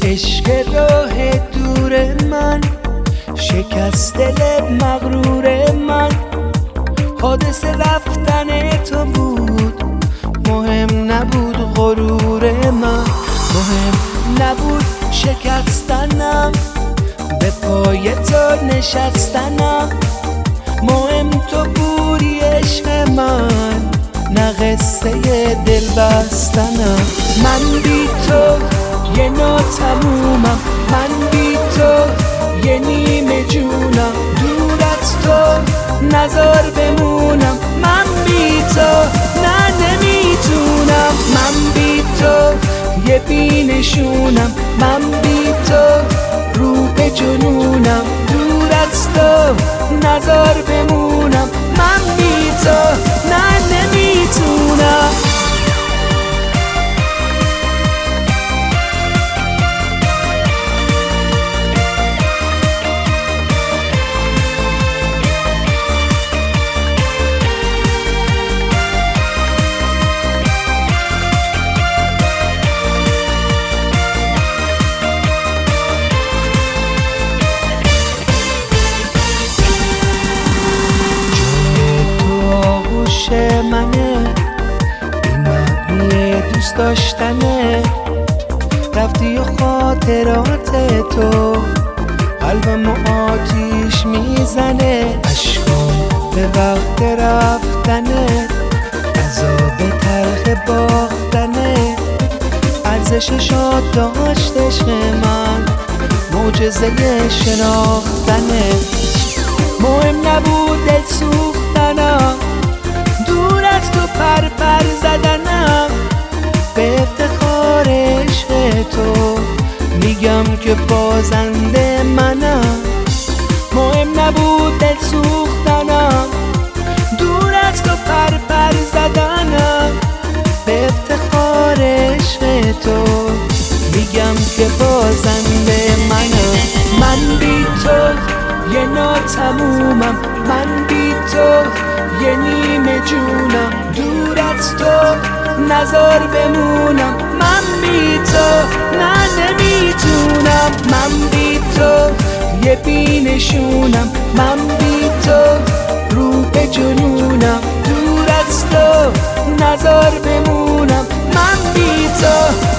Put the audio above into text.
عشق راه دور من شکست دل مغرور من. حادثه رفتن تو بود، مهم نبود غرور من. مهم نبود شکستنم، به پای تو نشستنم. مهم تو بودی عشق من، نه قصه دل بستنم. من بی تو یه ناتمومم، من بی تو یه نیمه جونم. دور از تو نزار بمونم، من بی تو نه نمیتونم. من بی تو یه بینشونم، من بی تو رو به جنونم. دور از تو نزار بمونم، من بی تو نه نمیتونم. منه این معنی دوست داشتنه. رفتی و خاطرات تو قلبم آتیش میزنه. عشقم به وقت رفتنه، عذاب تلخ باختنه. ارزشش داشت عشق من، معجزه شناختنه. مهم نبود دل سوختنم، دور از تو پر زدنم. به افتخار عشق تو میگم که بازنده منم. مهم نبود دل سوختنم، دور از تو پر زدنم. به افتخار عشق تو میگم که بازنده منم. من بی تو یه ناتمومم، من بی تو یه نیمه جونم. دور از تو نزار بمونم، من بی تو نه نمیتونم. من بی تو یه بینشونم، من بی تو رو به جنونم. دور از تو نزار بمونم، من بی تو